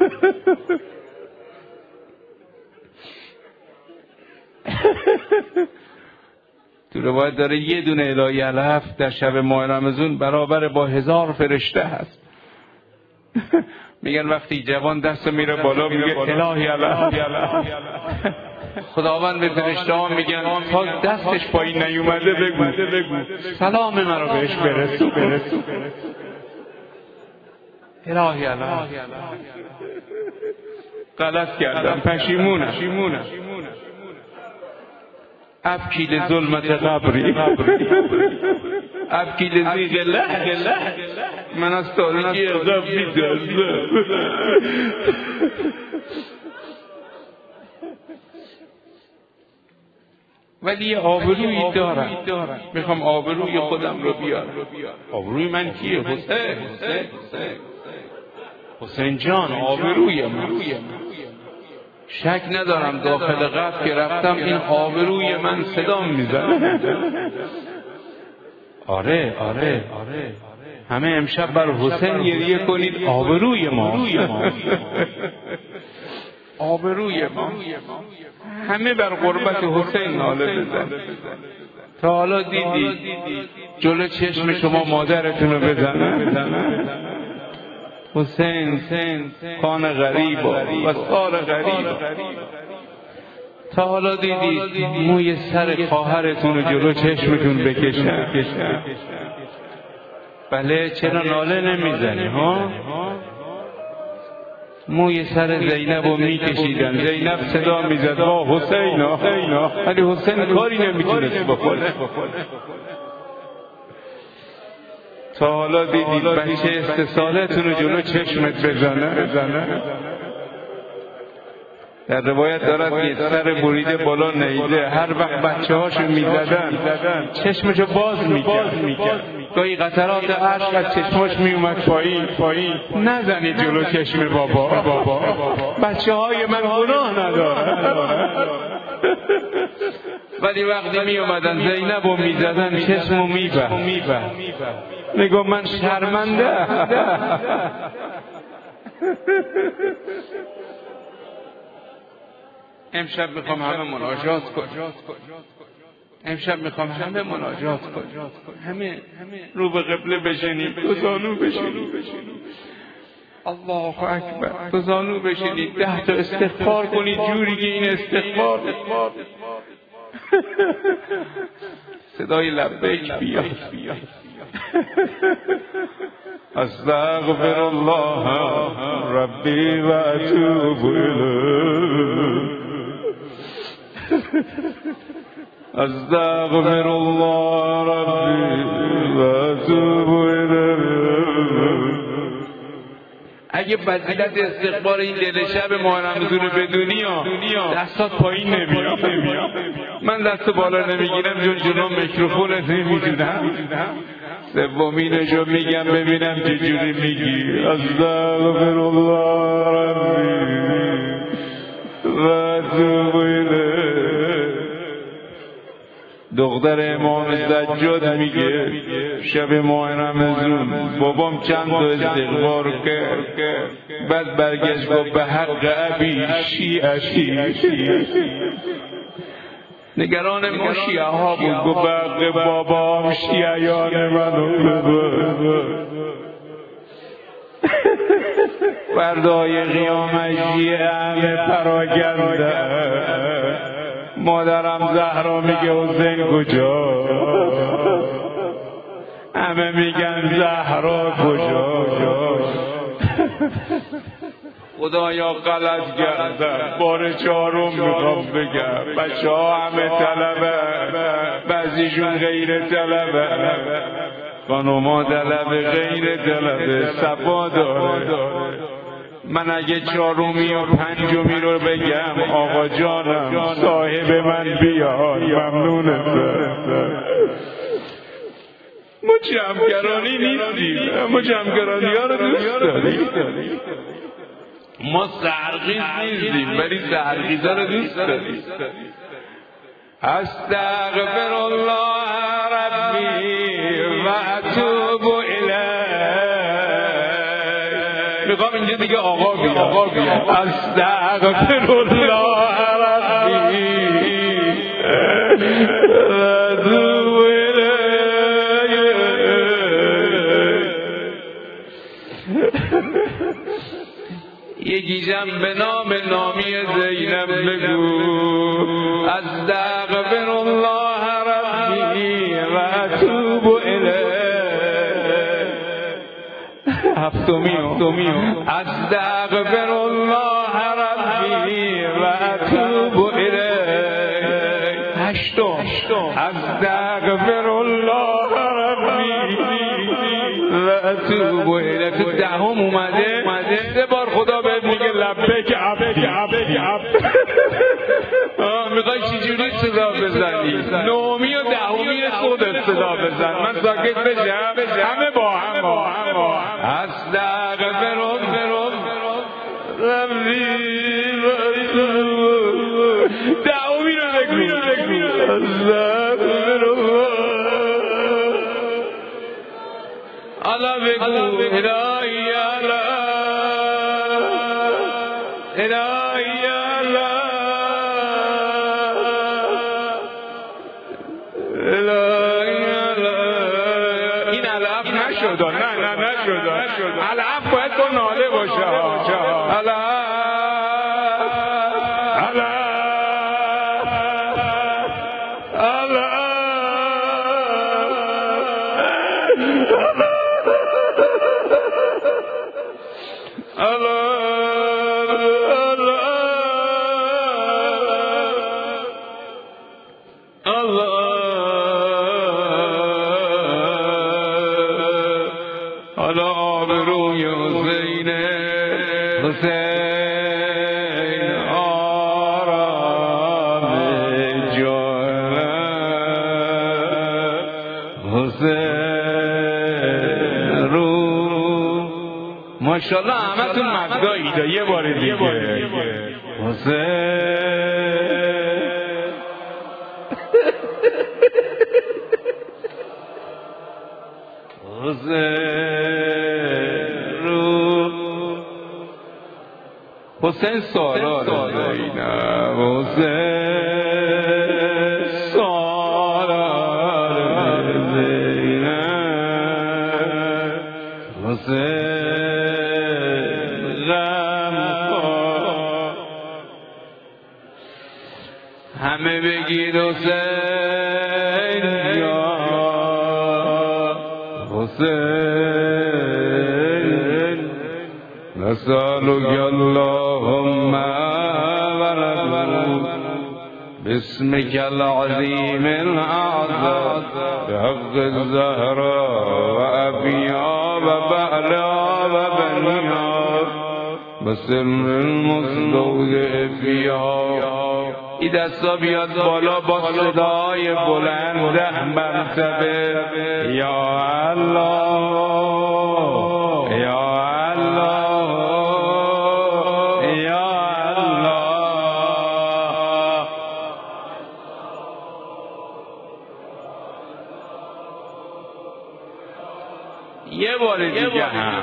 تو روایت داره یه دونه الهی الاف در شب ماه رمضان برابر با 1000 فرشته هست. میگن وقتی جوان دست میره بالا میگه الهی الاف. خداوند به فرشته ها میگن تا دستش پایین نیومده بگو سلام من رو بهش برسون. الهی الاف. غلط کردم، پشیمونم. ابکی لظلمت قبری، ابکی لضیق لحظ، من از تاریکی قبری دردم. ولی یه آبرویی دارم، میخوام آبروی خودم رو بیارم. آبروی من کیه؟ حسین جان، آبروی من. شک ندارم داخل قبر که رفتم این آبروی من صدا میزنه. آره همه امشب بر حسین گریه کنید، آبروی ما. آبروی ما. همه بر قربت حسین ناله بزن. تا حالا دیدی جلو چشم شما مادرتون رو بزنن؟ حسین کان غریب و سار غریب. تا حالا دیدی موی سر خواهرتون رو جلو چشمتون بکشن؟ بله، چرا ناله نمیزنی ها؟ موی سر زینب رو میکشیدن، زینب صدا میزد وا حسینا، ولی حسین کاری نمیتونست بکنه. تا حالا دیدید بچه 3 سالتون رو جلو چشمت بزنه؟ در روایت دارد که سر بریده بالا نیده، هر وقت بچه هاشو میزدن چشمشو باز میکرد. گاهی قطرات اشک از چشماش میومد پایین. نزنید جلو چشم بابا. بچه های من گناه ندارن. ولی وقتی می اومدن زینب رو می زدن چشمو می بست. میگم من شرمنده. امشب میخوام همه مناجات کنم. امشب میخوام همه مناجات کنم. همه رو به قبله بشینیم، دو زانو بشینیم. الله اکبر. دو زانو بشینید 10 تا استغفار کنید جوری که این استغفار صدای لبیک بیاد. استغفر الله ربی و اتوب الیه. استغفر الله ربی و اتوب الیه. اگه فضیلت استغفار این دل شب ماه رمضان رو بدونی دستات پایین نمیاد. من دست بالا نمیگیرم چون جلو میکروفون نمیدونم. سومینشو میگم ببینم چجوری میگی. استغفر الله ربی و اتوب الیه. دختر امام سجاد میگه شب ماه رمضان بابام چند تا استغفار کرد، بعد برگشت گفت به حق ابی شیعتی. نگران ما شیعه ها بود، گفت به حق بابام شیعیان منو ببر. فردای قیامت شیعه همه پراکنده. مادرم زهرا میگه حسین کجا؟ همه میگن زهرا کجا؟ خدایا غلط کردم. بار 4 میخوام بگم بچه ها همه طلبه، بعضیشون غیر طلبه، خانوما طلبه غیر طلبه، صفا داره. من اگه 4می و 5می رو بگم آقا جانم صاحب من بیار ممنونم. ما جمعگرانی نیستیم، ما جمعگرانی ها رو دوست داریم. ما سحرخیز نیستیم ولی سحرخیز ها رو دوست داریم. استغفر الله ربی و اتوب الیه. میخوام اینجا دیگه آقا بیا. استغفر الله ربی و اتوب الیه. یکیشم به نام نامی زینب بگو استغفر الله ربی و اتوب الیه. 7 استغفر الله ربی و اتوب الیه. 8 استغفر الله ربی و اتوب الیه. تو 10 اومده 3 بار خدا بهت میگه لبیک عبد. میخوای چجوری صدا بزنی؟ 9می و 10می خودت صدا بزن. من ساکت بشم همه با هم. استغفر الله ربی و اتوب. 10می رو بگو. استغفر الله بگو. الهی این علف نشد. علف باید با ناله باشه. ماشاءالله همتون مبدایید. یه بار دیگه حسین حسین سالار زینب، حسین سالار زینب، حسین غمخوار. همه بگید حسین یا حسین، نسألك اللهم ورسول باسمك العظيم الأعظم بحق الزهراء وأبيها وبعلها وبنيها بسر المستودع فيها. این دستا بیاد بالا با صدای بلند 10 مرتبه یا الله یا الله یا الله. یه بار دیگه هم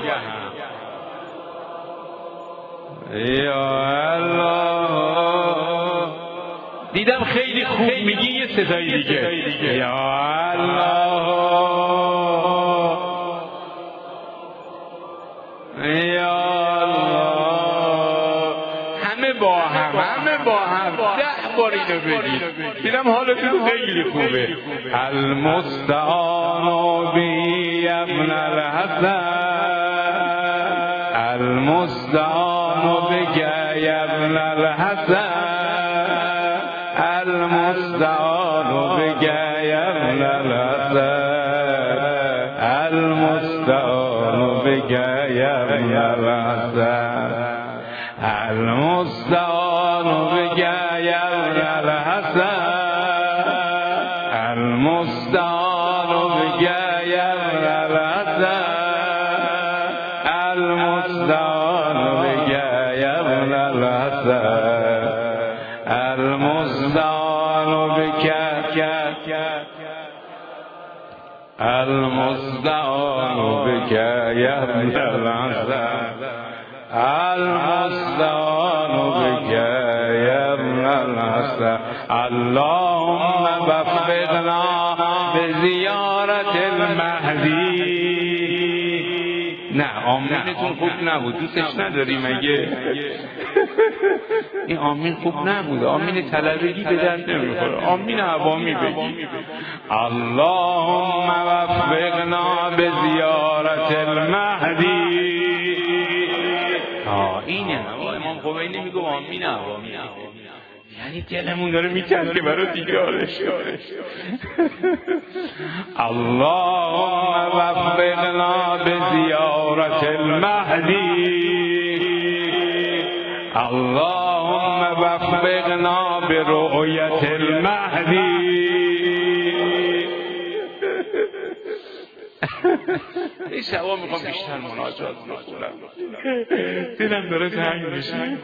یا الله. دیدم خیلی خوب میگی، یه صدای دیگه یا الله یا الله. همه با هم 10 بار اینو بگید. دیدم حالتون خیلی خوبه. المستعان بی ابن الحسن، المستعان بک ابن الحسن، المستعان بك يا ابن الحسن، المستعان بك يا ابن الحسن، المستعان بك يا ابن الحسن، المستعان بك يا ابن الحسن، المستعان بك يا ابن الحسن، المستعان بك المستعان بك يا ابن الحسن، المستعان بك يا ابن الحسن. اللهم وفقنا بزیارت المهدی. نه آمینتون خوب نبود، دوستش نداری مگه؟ این آمین خوب نبود، آمین طلبگی به درد نمیخوره، آمین عوامی بگی. اللهم وفقنا به زیارت المهدی. اینه امام خمینی میگه آمین عوامی، یعنی دلمون داره میچرخه برای دیدارش. اللهم وفقنا به زیارت المهدی، اللهم وفقنا به رؤیت المهدی. این شبا میخوام بیشتر مناجات بخونم، دلم داره تنگ میشه.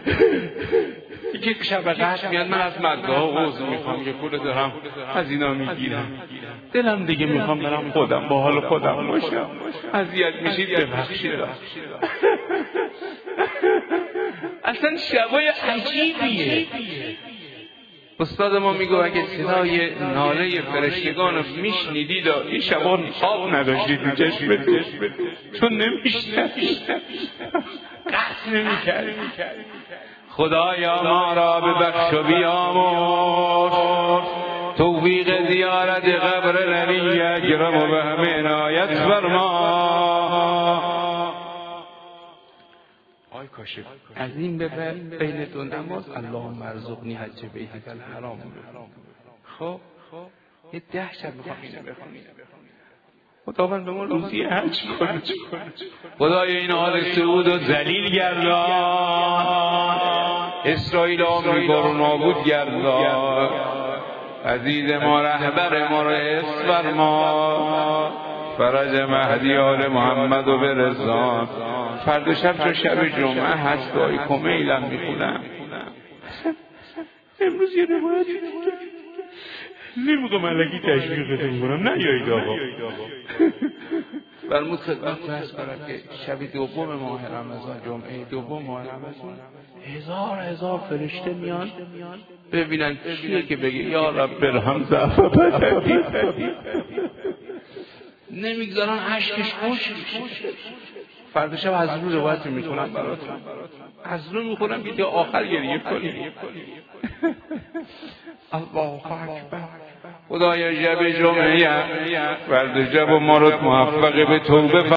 یک شب قدر میاد من از مدعا عضو میخوام که پول دارم از اینا میگیرم، دلم دیگه میخوام برم خودم با حال خودم باشم. اذیت میشید ببخشید. اصلا شبای عجیبیه. استاد ما میگه اگه صدای ناله فرشتگان رو میشنیدید این شبا آب نداشتید تو چشمتون، چون نمیشنید، قصد نمیکرد. خدایا ما را ببخش و بیامرز، توفیق زیارت قبر نبی اکرم و به همه عنایت فرما. آی کاشف از این به بعد بین دو نماز اللهم ارزقنی حج بیتک الحرام. خب یه 10 شب میخوام اینو بخونیم. خداوند به ما روزی حج کنه. خدای این آل سعود رو ذلیل گردان، اسرائیل آمریکا رو نابود گردان، عزیز ما رهبر ما رو حفظ فرما، فرج مهدی آل محمد و برسان. فردا شب چون شب جمعه هست دعای کمیلم میخونم. امروز یه روایتی نمیگم علکی تشویقتون کنم، نیایید آقا. فرمود خدمت عرض کنم که شب دوم ماه رمضان، جمعه دوم ماه رمضان هزار فرشته میان ببینن کیه که بگه یا رب برحم ضعف بدنی. نمیگذارن اشکش خوش. فردا شب از رو روایت میکنم براتون، از رو میخونم که آخر گریه کنی. الله اکبر. خدایا شب جمعه فردا شب ما رو موفق به توبه